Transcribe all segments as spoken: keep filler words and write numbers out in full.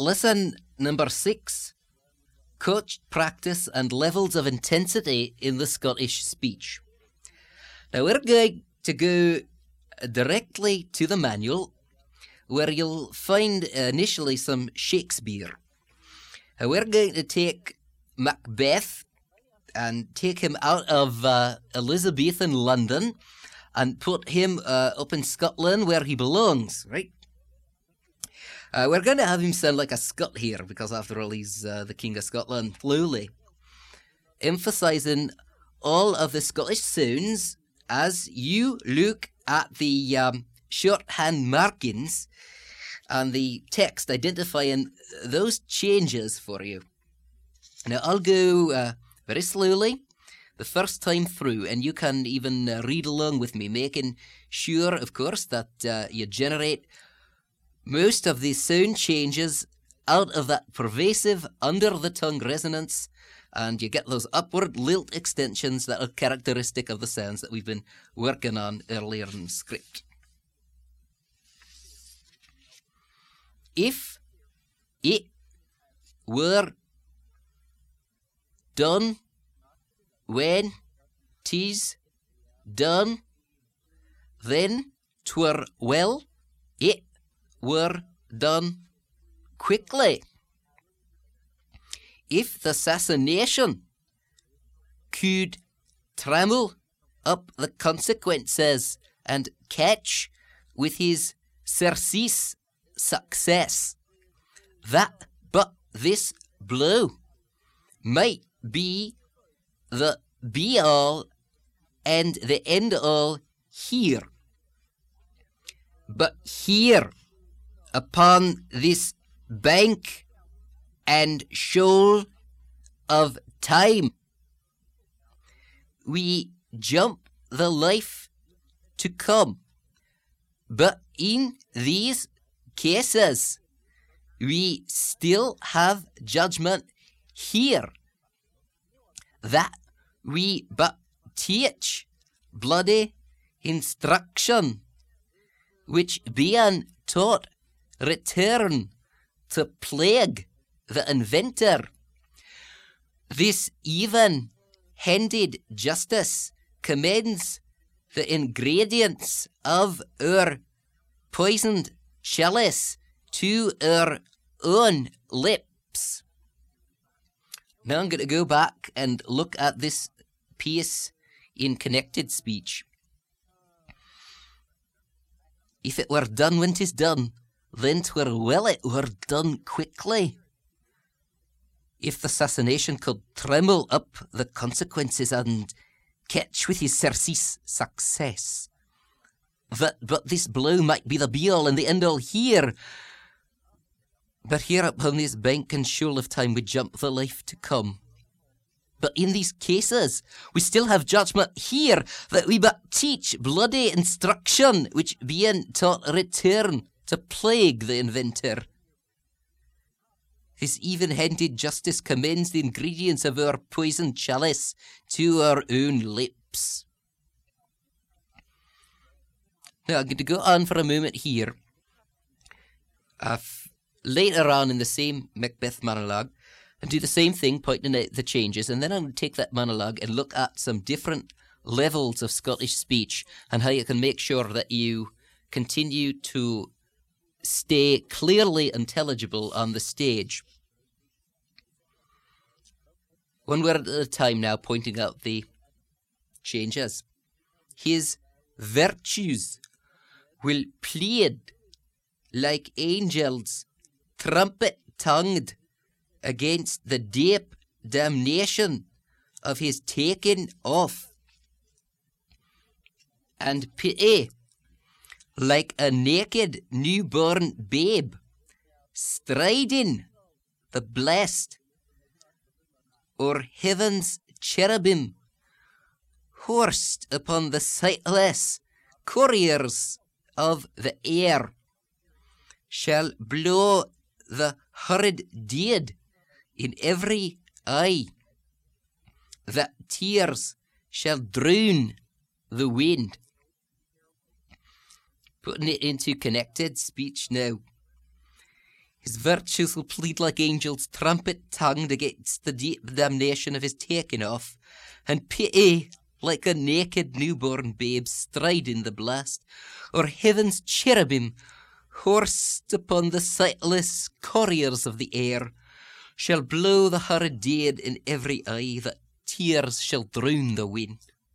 lesson number six, coached practice and levels of intensity in the Scottish speech. Now we're going to go directly to the manual, where you'll find initially some Shakespeare. Now we're going to take Macbeth and take him out of uh, Elizabethan London and put him uh, up in Scotland where he belongs, right? Uh, we're going to have him sound like a Scot here, because after all, he's uh, the King of Scotland, slowly. Emphasising all of the Scottish sounds as you look at the um, shorthand markings and the text identifying those changes for you. Now, I'll go uh, very slowly the first time through, and you can even uh, read along with me, making sure, of course, that uh, you generate most of the sound changes out of that pervasive under-the-tongue resonance, and you get those upward lilt extensions that are characteristic of the sounds that we've been working on earlier in the script. If it were done when 'tis done, then 'twere well it were done quickly. If the assassination could trammel up the consequences and catch with his surcease success, that but this blow might be the be-all and the end-all here. But here, upon this bank and shoal of time, we jump the life to come. But in these cases, we still have judgment here, that we but teach bloody instruction, which being taught return to plague the inventor. This even-handed justice commends the ingredients of our poisoned chalice to our own lips. Now I'm going to go back and look at this piece in connected speech. If it were done when 'tis done, then 'twere well it were done quickly. If the assassination could tremble up the consequences and catch with his surcease success, that but this blow might be the be-all and the end-all here. But here upon this bank and shoal of time we jump the life to come. But in these cases, we still have judgment here, that we but teach bloody instruction, which being taught return to plague the inventor. This even-handed justice commends the ingredients of our poisoned chalice to our own lips. Now, I'm going to go on for a moment here. Uh, f- later on in the same Macbeth monologue, and do the same thing, pointing out the changes, and then I'm going to take that monologue and look at some different levels of Scottish speech and how you can make sure that you continue to stay clearly intelligible on the stage. One word at a time now, pointing out the changes. His virtues will plead like angels, trumpet-tongued, against the deep damnation of his taking off, and pity, like a naked newborn babe, striding the blessed, o'er heaven's cherubim, horsed upon the sightless couriers of the air, shall blow the horrid deed in every eye, that tears shall drown the wind. Putting it into connected speech now. His virtues will plead like angels, trumpet-tongued against the deep damnation of his taking off, and pity, like a naked newborn babe, stride in the blast, or heaven's cherubim, horsed upon the sightless couriers of the air, shall blow the horrid dead in every eye, that tears shall drown the wind.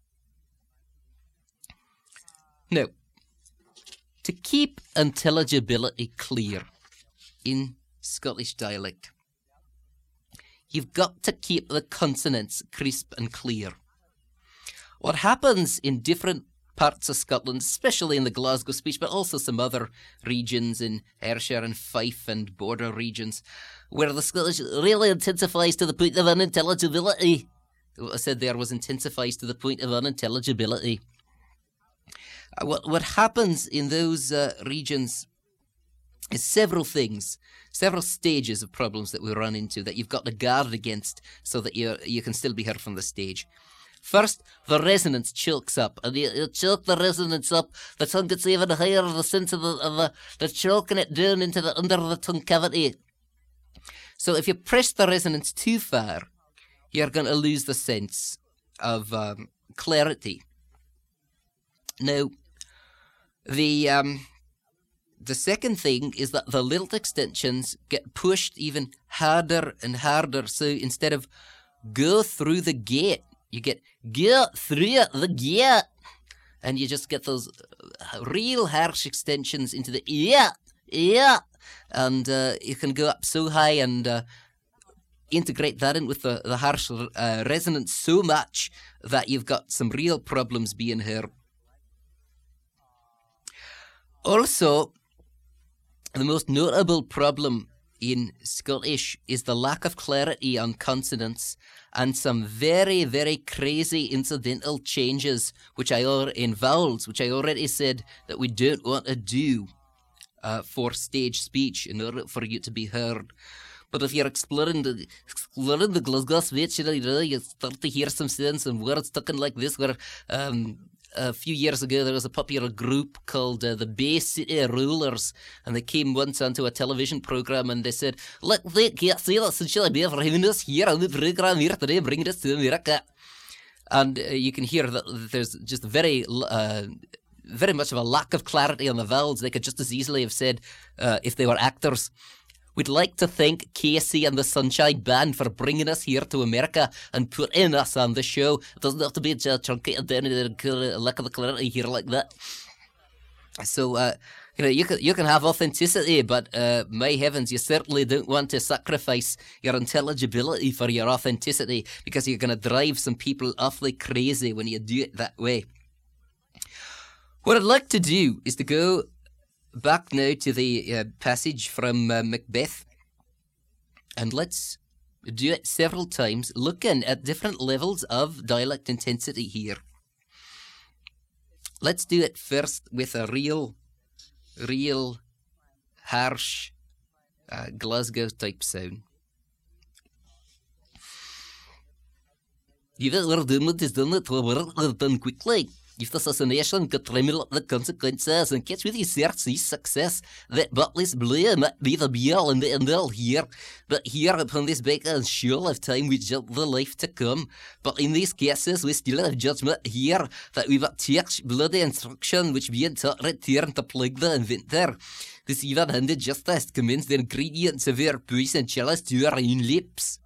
Now, to keep intelligibility clear in Scottish dialect, you've got to keep the consonants crisp and clear. What happens in different parts of Scotland, especially in the Glasgow speech, but also some other regions in Ayrshire and Fife and border regions, where the Scottish really intensifies to the point of unintelligibility. What I said there was intensifies to the point of unintelligibility. What, what happens in those uh, regions is several things, several stages of problems that we run into that you've got to guard against so that you you can still be heard from the stage. First, the resonance chokes up, and you, you choke the resonance up, the tongue gets even higher, the sense of the, of the, the choking it down into the under the tongue cavity. So if you press the resonance too far, you're going to lose the sense of um, clarity. Now, the um, the second thing is that the lilt extensions get pushed even harder and harder. So instead of go through the gate, you get get through the gate, and you just get those real harsh extensions into the yeah, yeah, and uh, you can go up so high and uh, integrate that in with the, the harsh uh, resonance so much that you've got some real problems being heard. Also, the most notable problem in Scottish is the lack of clarity on consonants and some very, very crazy incidental changes which I or in vowels, which I already said that we don't want to do uh, for stage speech in order for you to be heard. But if you're exploring the exploring the Glasgow speech, you know, you start to hear some sounds and words talking like this, where um, a few years ago there was a popular group called uh, the Bay City Rollers, and they came once onto a television program and they said, "Look, they can't see that since Bay for having us here on the program here today, bringing us to America." And uh, you can hear that there's just very, uh, very much of a lack of clarity on the vowels. They could just as easily have said, uh, if they were actors, "We'd like to thank Casey and the Sunshine Band for bringing us here to America and putting us on the show. It doesn't have to be just truncated down in a lack of clarity here like that." So, uh, you know, you can, you can have authenticity, but uh, my heavens, you certainly don't want to sacrifice your intelligibility for your authenticity, because you're going to drive some people awfully crazy when you do it that way. What I'd like to do is to go back now to the uh, passage from uh, Macbeth, and let's do it several times, looking at different levels of dialect intensity here. Let's do it first with a real, real harsh uh, Glasgow type sound. You've ever done what is done it, we're done quickly. If the assassination could tremble up the consequences and catch with his search's success, that bottless blue might be the be-all and the end-all here. But here upon this baker's shoal of time we judge the life to come. But in these cases we still have judgment here, that we've got teach bloody instruction which being taught return to plague the inventor. This even-handed justice commends the ingredients of our poison chalice to our own lips.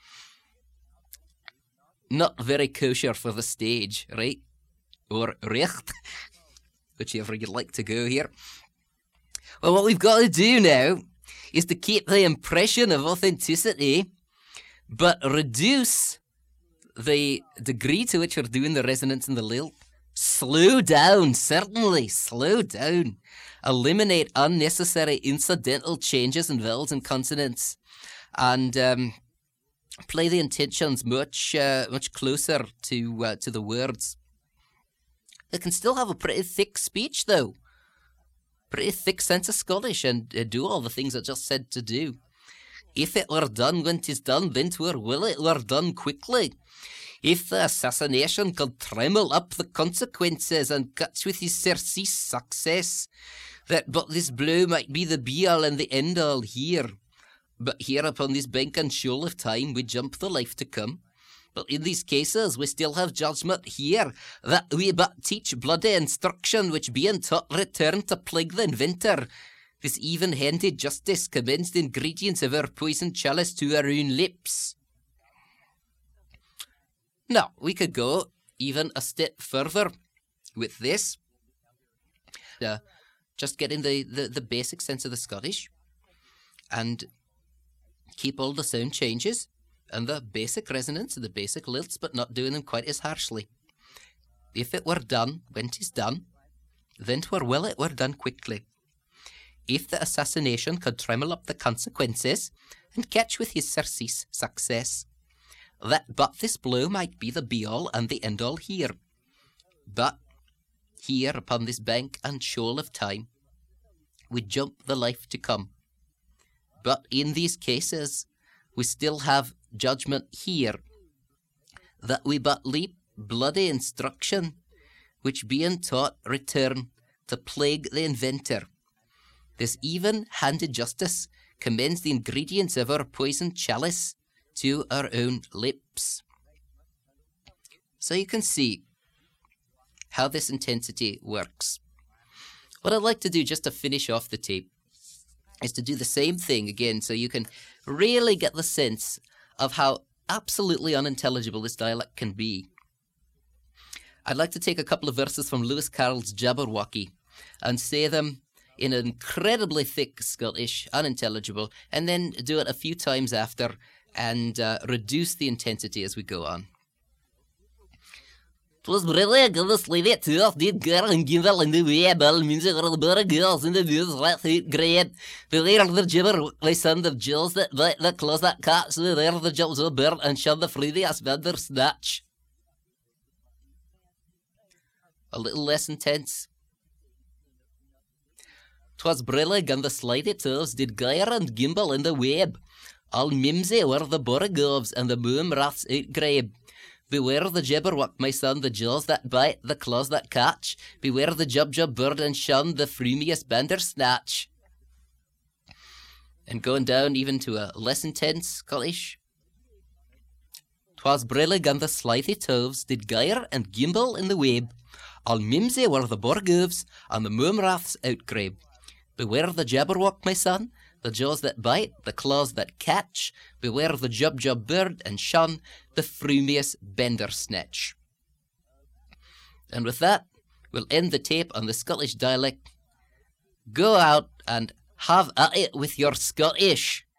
Not very kosher for the stage, right? Or recht, whichever you'd like to go here. Well, what we've got to do now is to keep the impression of authenticity, but reduce the degree to which we're doing the resonance and the lilt. Slow down, certainly, slow down. Eliminate unnecessary incidental changes in vowels and consonants, and um, play the intentions much, uh, much closer to uh, to the words. They can still have a pretty thick speech, though. Pretty thick sense of Scottish, and uh, do all the things I just said to do. If it were done when 'tis done, then 'twere will it were done quickly. If the assassination could tremble up the consequences and catch with his surcease success, that but this blow might be the be-all and the end-all here. But here upon this bank and shoal of time we jump the life to come. But in these cases we still have judgment here, that we but teach bloody instruction which being taught return to plague the inventor. This even-handed justice commends the ingredients of our poison chalice to our own lips. Now, we could go even a step further with this. Uh, just getting the, the, the basic sense of the Scottish and keep all the sound changes and the basic resonance and the basic lilts, but not doing them quite as harshly. If it were done when 'tis done, then 'twere well it were done quickly. If the assassination could tremble up the consequences and catch with his surcease success, that but this blow might be the be-all and the end-all here. But here upon this bank and shoal of time, we jump the life to come. But in these cases, we still have judgment here, that we but leap bloody instruction, which being taught return to plague the inventor. This even-handed justice commends the ingredients of our poison chalice to our own lips. So you can see how this intensity works. What I'd like to do just to finish off the tape is to do the same thing again so you can really get the sense of how absolutely unintelligible this dialect can be. I'd like to take a couple of verses from Lewis Carroll's Jabberwocky and say them in an incredibly thick Scottish, unintelligible, and then do it a few times after and uh, reduce the intensity as we go on. 'Twas brilliant, and the slavey tough did girl and give in the way, bell music or the bird girls in the views right out great. The later the gibber, my son of Jills that bite the claws that catch, the there the jumps of bird and shove the freely as vendor snatch. A little less intense. 'Twas brillig and the slithy toves did gyre and gimble in the web. All mimsy were the borogoves and the moom raths outgrabe. Beware the jabberwock, my son, the jaws that bite, the claws that catch. Beware the jub-jub bird and shun, the frumious bandersnatch. And going down even to a less intense Scottish. 'Twas brillig and the slithy toves did gyre and gimble in the web. All mimsy were the borogoves and the moom raths outgrabe. Beware the jabberwock, my son, the jaws that bite, the claws that catch. Beware the jub-jub bird and shun the frumious bandersnatch. And with that, we'll end the tape on the Scottish dialect. Go out and have at it with your Scottish.